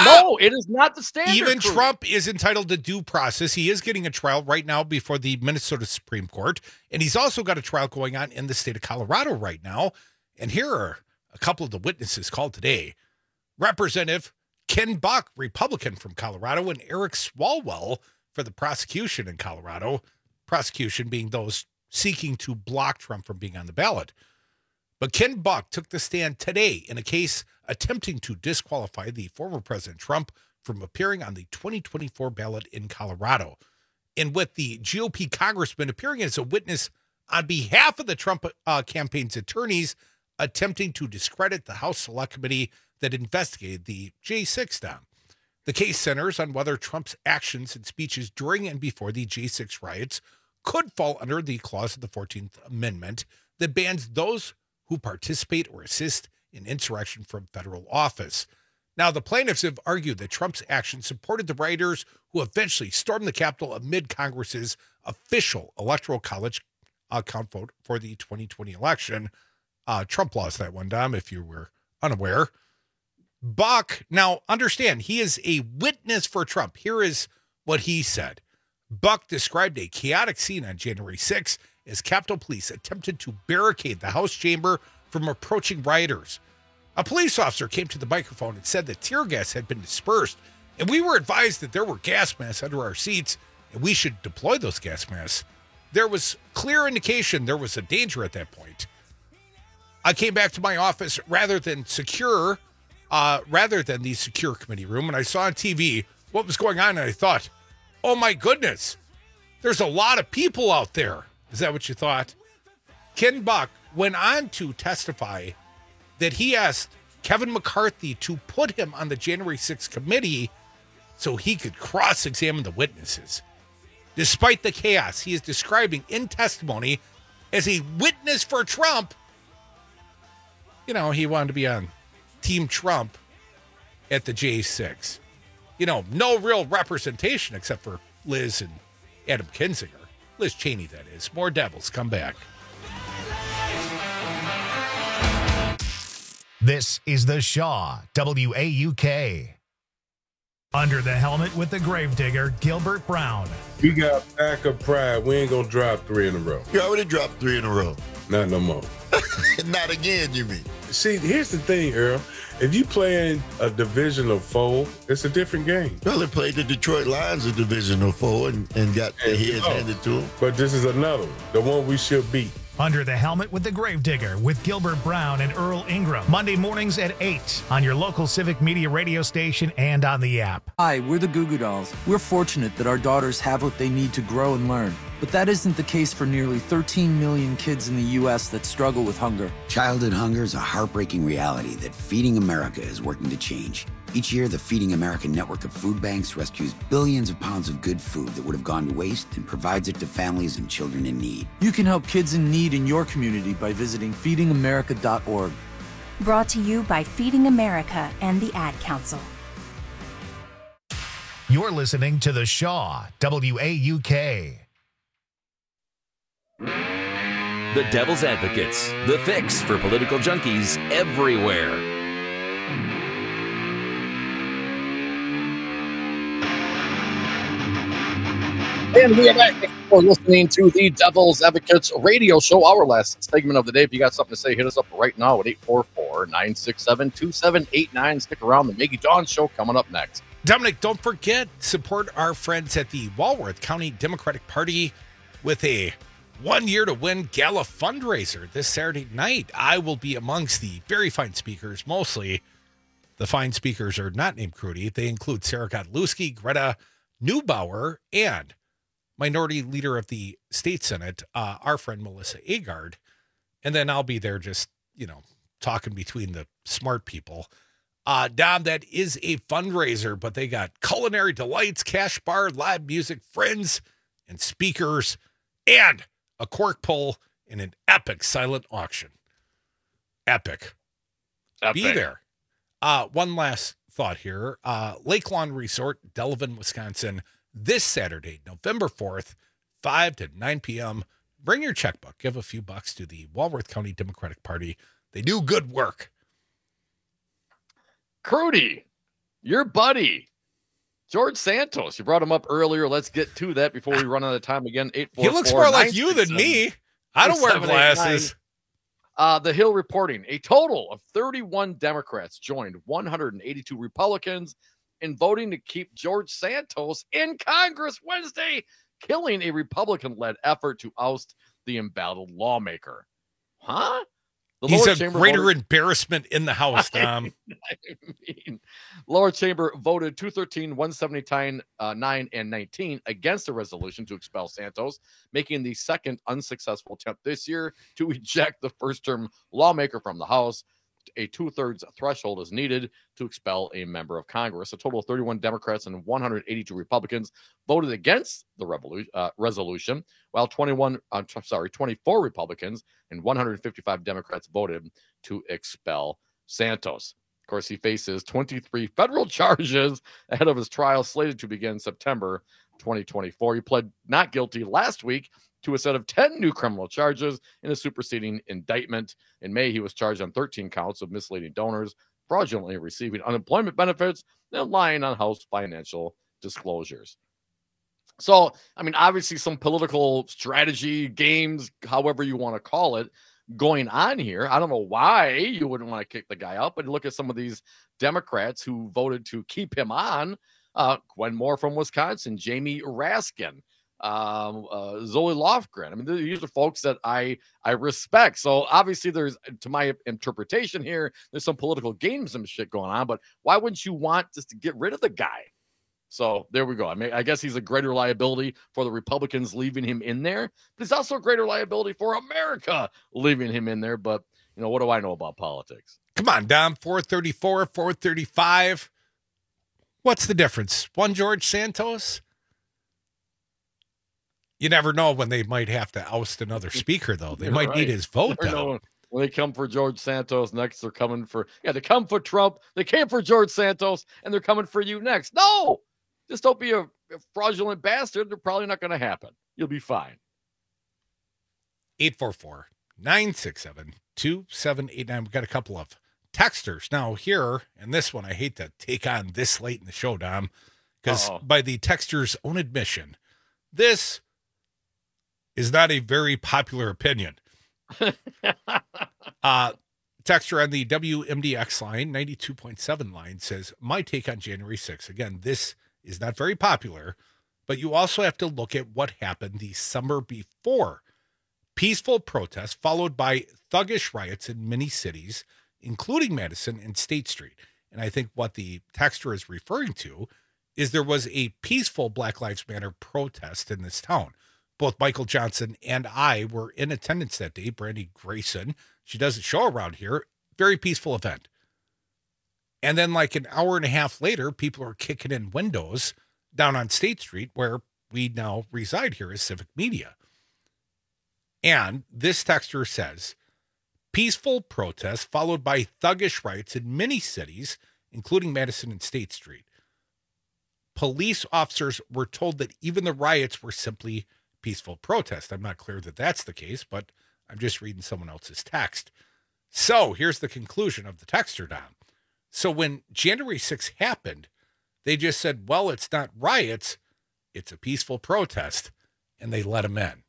not the standard. Even Trump is entitled to due process. He is getting a trial right now before the Minnesota Supreme Court, and he's also got a trial going on in the state of Colorado right now. And here are a couple of the witnesses called today. Representative Ken Buck, Republican from Colorado, and Eric Swalwell for the prosecution in Colorado, prosecution being those seeking to block Trump from being on the ballot. But Ken Buck took the stand today in a case attempting to disqualify the former President Trump from appearing on the 2024 ballot in Colorado. And with the GOP congressman appearing as a witness on behalf of the Trump campaign's attorneys, attempting to discredit the House Select Committee that investigated the J6 dam. The case centers on whether Trump's actions and speeches during and before the J6 riots could fall under the clause of the 14th Amendment that bans those who participate or assist in insurrection from federal office. Now, the plaintiffs have argued that Trump's actions supported the rioters who eventually stormed the Capitol amid Congress's official Electoral College count vote for the 2020 election. Trump lost that one, Dom, if you were unaware. Buck, now understand, he is a witness for Trump. Here is what he said. Buck described a chaotic scene on January 6th as Capitol Police attempted to barricade the House chamber from approaching rioters. A police officer came to the microphone and said that tear gas had been dispersed, and we were advised that there were gas masks under our seats, and we should deploy those gas masks. There was clear indication there was a danger at that point. I came back to my office rather than the secure committee room, and I saw on TV what was going on, and I thought, oh my goodness, there's a lot of people out there. Is that what you thought? Ken Buck went on to testify that he asked Kevin McCarthy to put him on the January 6th committee so he could cross-examine the witnesses. Despite the chaos he is describing in testimony as a witness for Trump, he wanted to be on Team Trump at the J6. No real representation except for Liz and Adam Kinzinger. Liz Cheney, that is. More Devils. Come back. This is the Shaw, WAUK. Under the helmet with the gravedigger, Gilbert Brown. We got backup pride. We ain't going to drop 3 in a row. You already dropped 3 in a row. Not no more. Not again, you mean? See, here's the thing, Earl. If you play in a Division of 4, it's a different game. Well, they played the Detroit Lions a Division of 4 and got their heads handed to them. But this is another one, the one we should beat. Under the Helmet with the Gravedigger with Gilbert Brown and Earl Ingram. Monday mornings at 8 on your local Civic Media radio station and on the app. Hi, we're the Goo Goo Dolls. We're fortunate that our daughters have what they need to grow and learn. But that isn't the case for nearly 13 million kids in the U.S. that struggle with hunger. Childhood hunger is a heartbreaking reality that Feeding America is working to change. Each year, the Feeding America network of food banks rescues billions of pounds of good food that would have gone to waste and provides it to families and children in need. You can help kids in need in your community by visiting feedingamerica.org. Brought to you by Feeding America and the Ad Council. You're listening to The Shaw, WAUK. The Devil's Advocates, the fix for political junkies everywhere. And we are back. Thank you for listening to the Devil's Advocates radio show, our last segment of the day. If you got something to say, hit us up right now at 844-967-2789. Stick around. The Maggie Dawn Show coming up next. Dominic, don't forget, support our friends at the Walworth County Democratic Party with a 1 year to win gala fundraiser this Saturday night. I will be amongst the very fine speakers. Mostly the fine speakers are not named Crudy. They include Sarah Godlewski, Greta Neubauer, and Minority Leader of the State Senate, our friend Melissa Agard. And then I'll be there just, talking between the smart people. Dom, that is a fundraiser, but they got culinary delights, cash bar, live music, friends, and speakers, and a cork pull in an epic silent auction. Epic. Be there. One last thought here. Lake Lawn Resort, Delavan, Wisconsin, this Saturday, November 4th, 5 to 9 p.m. Bring your checkbook. Give a few bucks to the Walworth County Democratic Party. They do good work. Crudy, your buddy, George Santos. You brought him up earlier. Let's get to that before we run out of time again. 844. He looks more like you than me. I don't wear glasses. The Hill reporting, a total of 31 Democrats joined 182 Republicans in voting to keep George Santos in Congress Wednesday, killing a Republican-led effort to oust the embattled lawmaker. Huh? He's a greater embarrassment in the House, Tom. Lower chamber voted 213, 179, 9, and 19 against the resolution to expel Santos, making the second unsuccessful attempt this year to eject the first-term lawmaker from the House. A 2/3 threshold is needed to expel a member of Congress. A total of 31 Democrats and 182 Republicans voted against the resolution, while 24 Republicans and 155 Democrats voted to expel Santos. Of course, he faces 23 federal charges ahead of his trial slated to begin September 2024. He pled not guilty last week to a set of 10 new criminal charges in a superseding indictment. In May, he was charged on 13 counts of misleading donors, fraudulently receiving unemployment benefits, and lying on House financial disclosures. So, obviously some political strategy, games, however you want to call it, going on here. I don't know why you wouldn't want to kick the guy out, but look at some of these Democrats who voted to keep him on. Gwen Moore from Wisconsin, Jamie Raskin, Zoe Lofgren. These are folks that I respect. So obviously there's, to my interpretation here, there's some political games and shit going on, but why wouldn't you want just to get rid of the guy? So there we go. I guess he's a greater liability for the Republicans leaving him in there, but he's also a greater liability for America leaving him in there. But what do I know about politics? Come on, Dom, 434, 435. What's the difference? One George Santos? You never know when they might have to oust another speaker, though. They might need his vote, though. When they come for George Santos next, they're coming for, they come for Trump. They came for George Santos, and they're coming for you next. No! Just don't be a fraudulent bastard. They're probably not going to happen. You'll be fine. 844-967-2789. We've got a couple of texters. Now, here, and this one, I hate to take on this late in the show, Dom, because by the texter's own admission, this is not a very popular opinion. Texter on the WMDX line, 92.7 line, says, my take on January 6th. Again, this is not very popular, but you also have to look at what happened the summer before. Peaceful protests followed by thuggish riots in many cities, including Madison and State Street. And I think what the texter is referring to is there was a peaceful Black Lives Matter protest in this town. Both Michael Johnson and I were in attendance that day. Brandy Grayson, she does a show around here. Very peaceful event. And then like an hour and a half later, people are kicking in windows down on State Street, where we now reside here as Civic Media. And this texter says, Peaceful protests followed by thuggish riots in many cities, including Madison and State Street. Police officers were told that even the riots were simply peaceful protests. I'm not clear that that's the case, but I'm just reading someone else's text. So here's the conclusion of the texter, Dom. So when January 6th happened, they just said, well, it's not riots, it's a peaceful protest, and they let them in.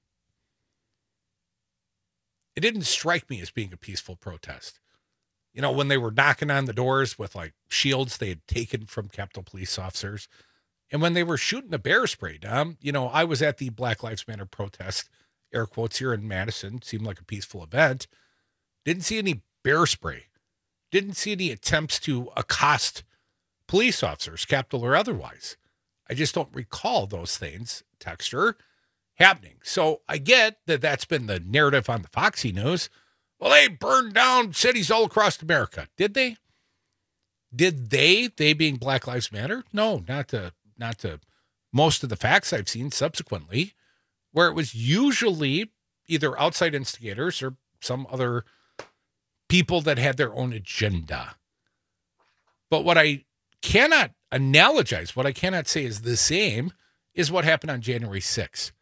It didn't strike me as being a peaceful protest. You know, when they were knocking on the doors with like shields they had taken from Capitol Police officers, and when they were shooting the bear spray, Dom, you know, I was at the Black Lives Matter protest, air quotes, here in Madison. Seemed like a peaceful event. Didn't see any bear spray. Didn't see any attempts to accost police officers, Capitol or otherwise. I just don't recall those things, texter, happening. So I get that that's been the narrative on the Foxy News. Well, they burned down cities all across America. Did they? Did they being Black Lives Matter? No, not to most of the facts I've seen subsequently, where it was usually either outside instigators or some other people that had their own agenda. But what I cannot analogize, what I cannot say is the same, is what happened on January 6th.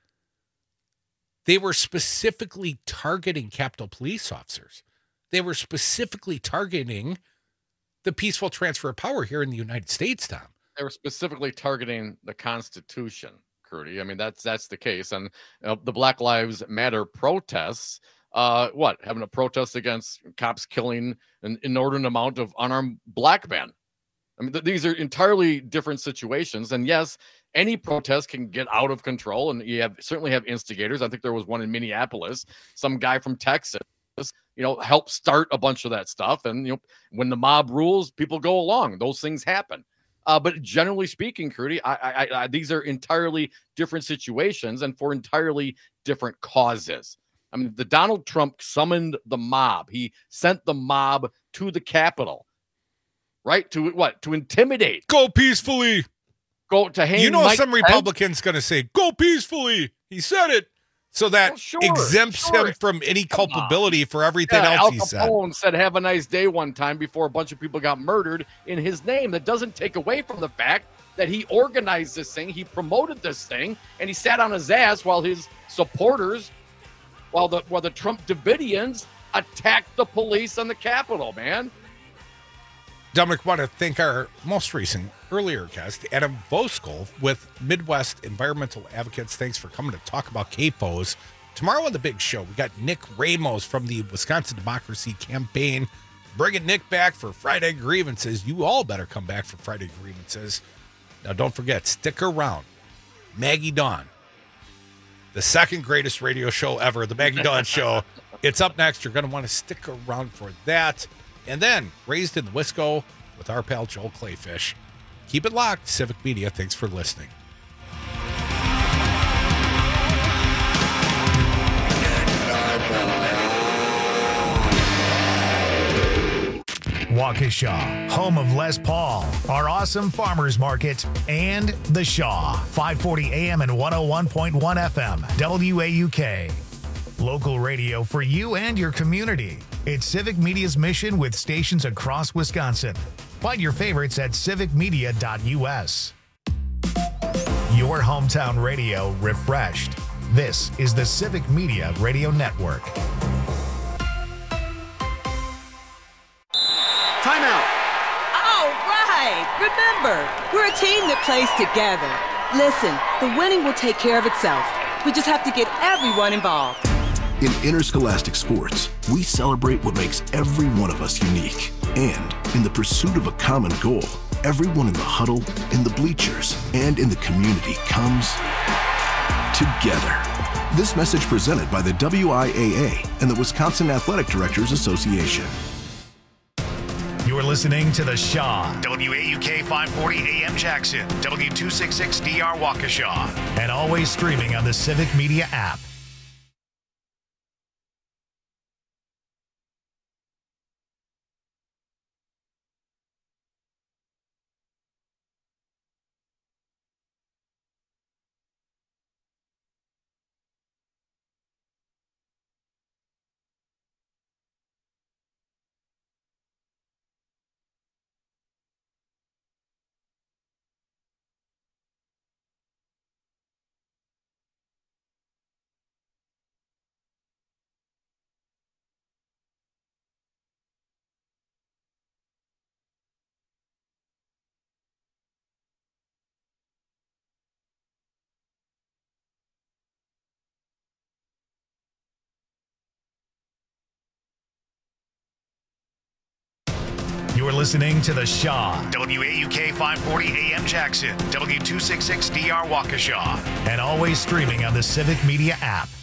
They were specifically targeting Capitol Police officers. They were specifically targeting the peaceful transfer of power here in the United States, Tom. They were specifically targeting the Constitution, Crudy. I mean, that's the case. And the Black Lives Matter protests, having a protest against cops killing an inordinate amount of unarmed black men. I mean, these are entirely different situations. And yes, any protest can get out of control, and you certainly have instigators. I think there was one in Minneapolis, some guy from Texas, helped start a bunch of that stuff. And, when the mob rules, people go along. Those things happen. But generally speaking, Crudy, these are entirely different situations and for entirely different causes. I mean, the Donald Trump summoned the mob. He sent the mob to the Capitol, right? To what? To intimidate. Go peacefully. Go to hang. Some Republicans going to say, go peacefully. He said it. So that exempts him from any culpability for everything else he said. Al Capone said, have a nice day one time before a bunch of people got murdered in his name. That doesn't take away from the fact that he organized this thing, he promoted this thing, and he sat on his ass while his supporters, while the Trump Davidians attacked the police on the Capitol, man. Dominic, want to thank our most recent earlier guest, Adam Voskuhl with Midwest Environmental Advocates. Thanks for coming to talk about CAFOs. Tomorrow on the big show, we got Nick Ramos from the Wisconsin Democracy Campaign, bringing Nick back for Friday Grievances. You all better come back for Friday Grievances. Now, don't forget, stick around. Maggie Dawn, the second greatest radio show ever, the Maggie Dawn Show. It's up next. You're going to want to stick around for that. And then, Raised in the Wisco with our pal Joel Clayfish. Keep it locked. Civic Media, thanks for listening. Waukesha, home of Les Paul, our awesome farmers market, and The Shaw, 540 AM and 101.1 FM, WAUK. Local radio for you and your community. It's Civic Media's mission with stations across Wisconsin. Find your favorites at civicmedia.us. Your hometown radio refreshed. This is the Civic Media Radio Network. Timeout. All right. Remember, we're a team that plays together. Listen, the winning will take care of itself. We just have to get everyone involved. In interscholastic sports, we celebrate what makes every one of us unique. And in the pursuit of a common goal, everyone in the huddle, in the bleachers, and in the community comes together. This message presented by the WIAA and the Wisconsin Athletic Directors Association. You're listening to The Shaw, WAUK 540 AM Jackson, W266DR Waukesha, and always streaming on the Civic Media app. You're listening to The Shaw, WAUK 540 AM Jackson, W266DR Waukesha, and always streaming on the Civic Media app.